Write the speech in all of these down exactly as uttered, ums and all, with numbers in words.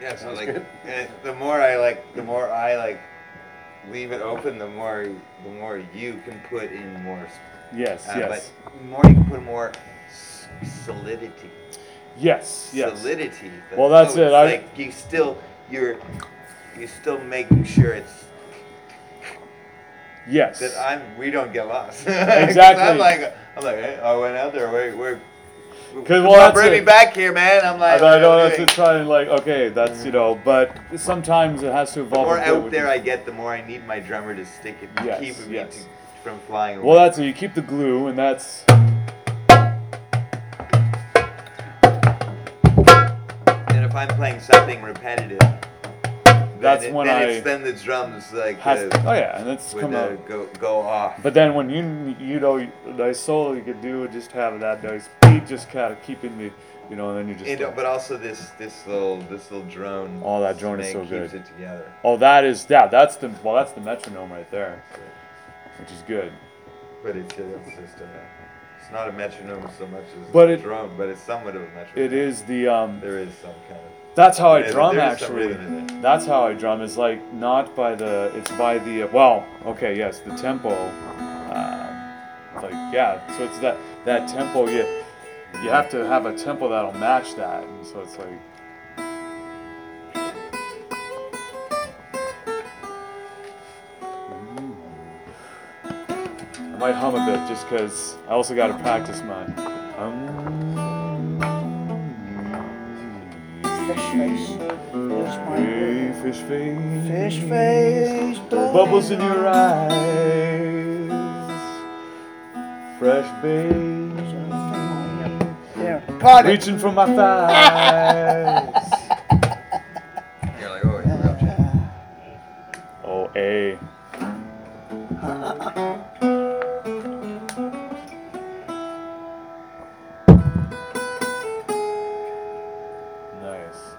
Yeah, so Sounds like, good. eh, the more I like, the more I like leave it open, the more the more you can put in more. Yes, Uh, yes. But the more you can put more s- solidity. Yes, yes. Solidity. The Well, that's note, it. it's I, like you still you're you're still making sure it's yes. that I'm. We don't get lost. Exactly. I'm like I'm like hey, I went out there. We're we're. Cause, Come well, on, that's bring it. me back here, man. I'm like, I, I what know are we that's doing? to try and like, okay, that's you know, but sometimes it has to The evolve more a bit out with there the- I get, the more I need my drummer to stick it, Yes, keep me yes. to, from flying away. Well, that's it. You keep the glue, and that's And if I'm playing something repetitive, that's then, it, when then I it's then the drums like has. uh, Oh yeah, and it's would come uh, out. go go off. But then when you you know nice solo you could do just have that nice beat, just kind of keeping the you know, and then you just. And, like- but also this this little this little drone. Oh, that drone is man so keeps good. it together. Oh, that is yeah. That's the well, that's the metronome right there, which is good. But it's, it's just a, it's not a metronome so much as But a it- drone, but it's somewhat of a metronome. It is the um. There is some kind of. That's how I There is- drum there is some actually. rhythm in it. That's how I drum. Is like not by the. It's by the. Well, okay, yes, the tempo. Um, like yeah, so it's that that tempo. You you have to have a tempo that'll match that, and so it's like. I might hum a bit just because I also got to practice my. Um, Fish face. There's my Hey, fish face. fish face. Bubbles in your eyes. Fresh babe. There. Got it. Reaching for my thighs. You're like, oh, you're up to Oh, A. Nice.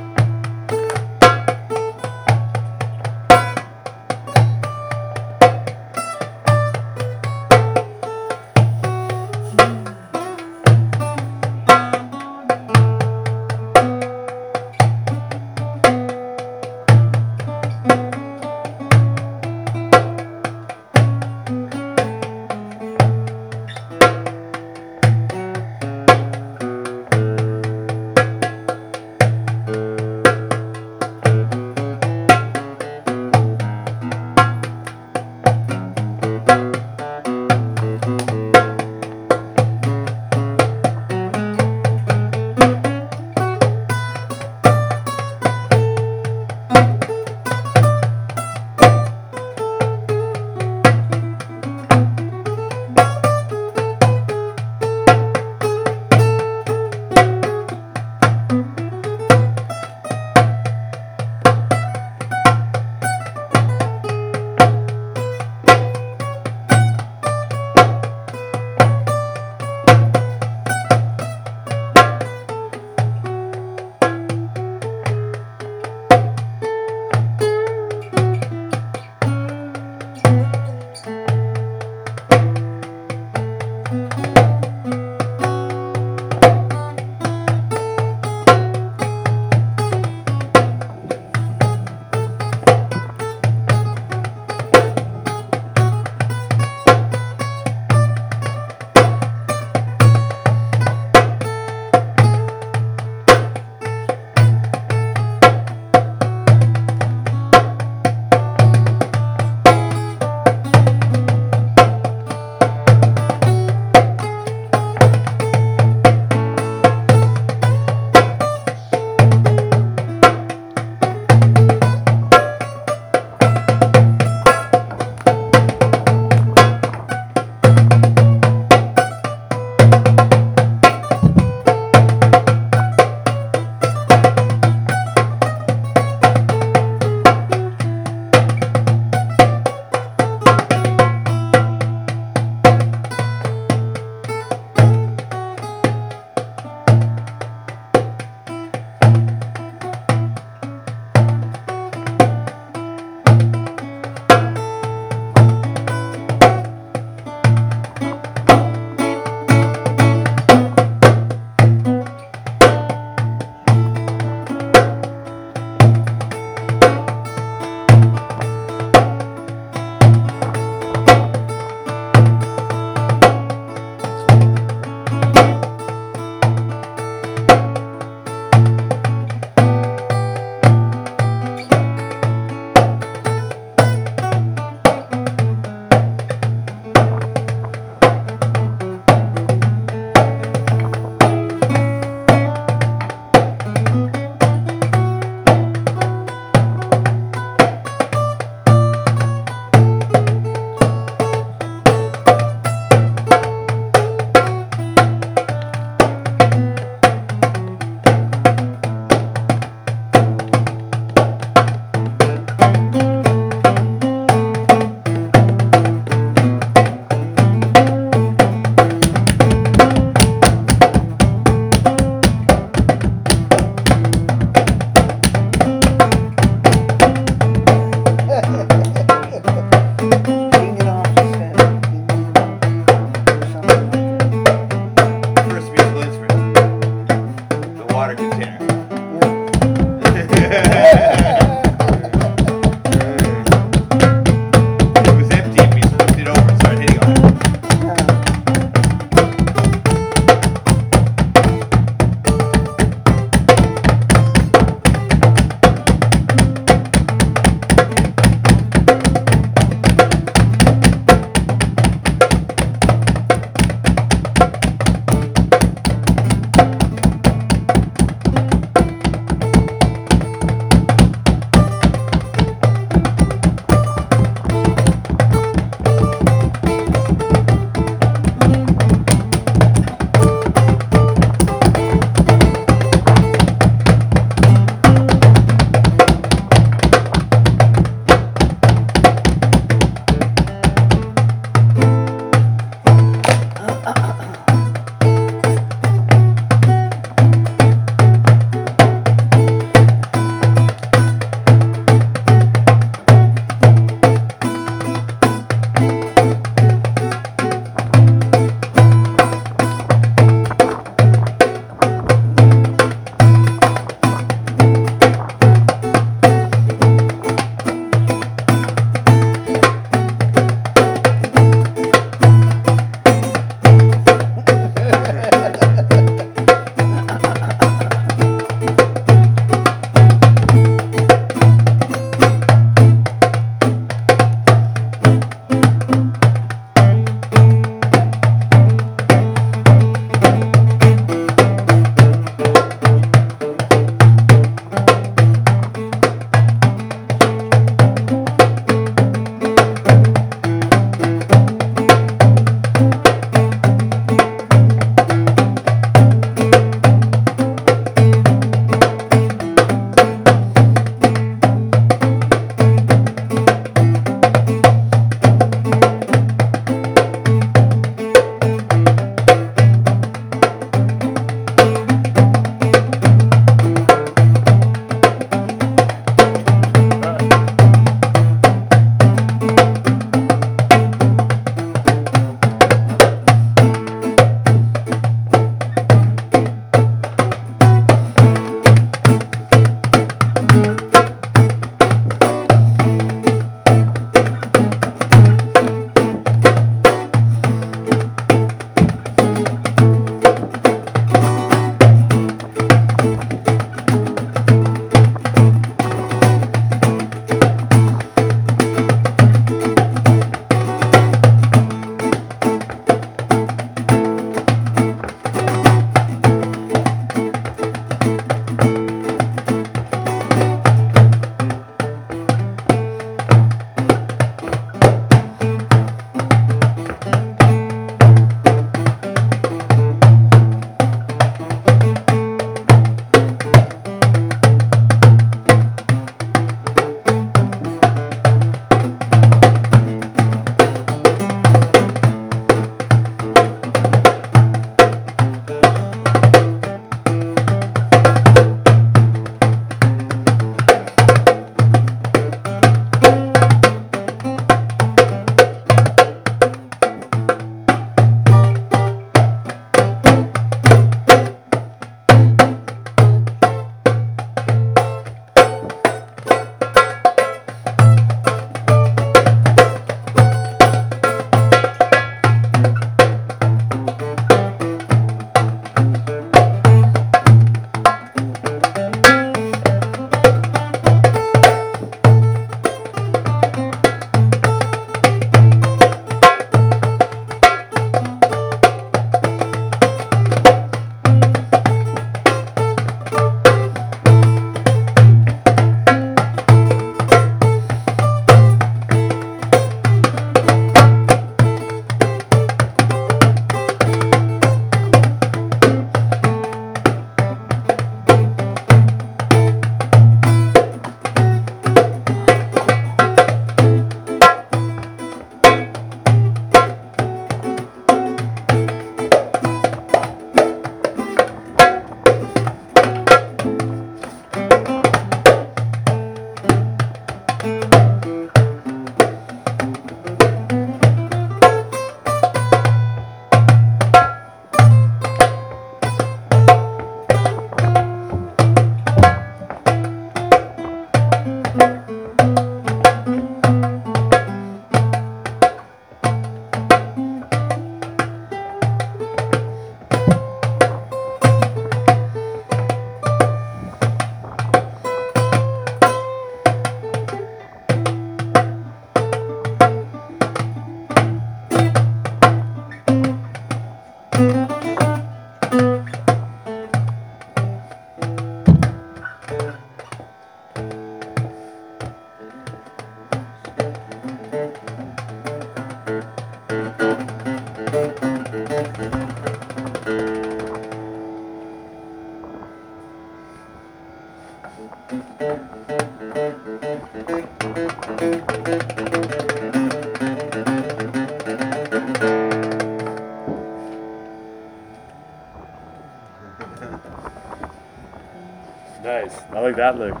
nice. I like that lick.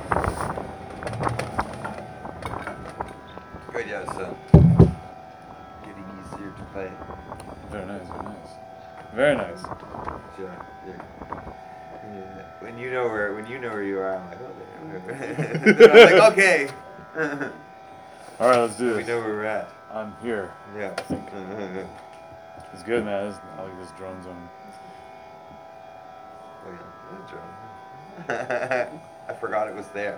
Good, yeah, so getting easier to play. Very nice, very nice. Very nice. Sure, yeah. Yeah. When you know where when you know where you are, I'm like, oh, there. I'm like, okay. All right, let's do We this. know where we're at. I'm here. Yeah. It's good, man. This, I like this drone zone. Oh, yeah. The drum. I forgot it was there.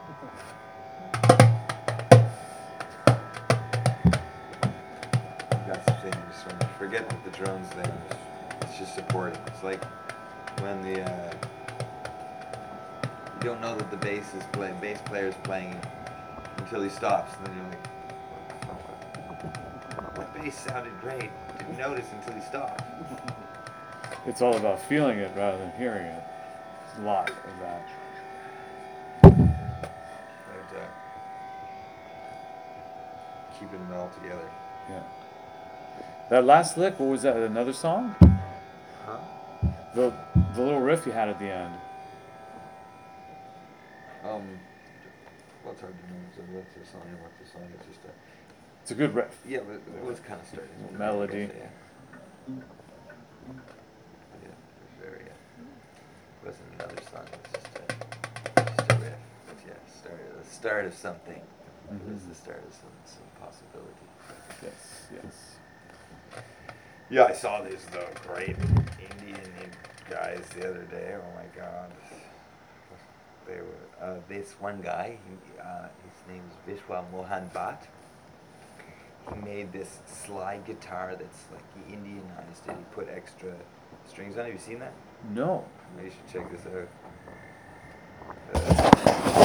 That's the thing. Just when you forget that the drone's there, it's just supporting. It's like when the uh, you don't know that the bass is playing, bass player's playing until he stops, and then you're like, that bass sounded great. Didn't notice until he stopped. It's all about feeling it rather than hearing it. There's a lot of that. And, uh, keeping it all together. Yeah. That last lick, what was that? Another song? Huh? The the little riff you had at the end. Um, well, it's hard to know so what's the song and what's the song. It's just a It's a good riff. yeah, but it was kind of starting. Melody. Yeah. Yeah, it was very. Uh, it wasn't another song. It was just a, just a riff. But yeah, start the start of something. It was Mhm. the start of some some possibility. Yes, yes. Yeah, I saw these though great Indian guys the other day. Oh my God. They were uh, this one guy. He, uh, his name's Vishwa Mohan Bhatt. He made this slide guitar that's like he Indianized it. He put extra strings on it. Have you seen that? No. You should check this out. Uh,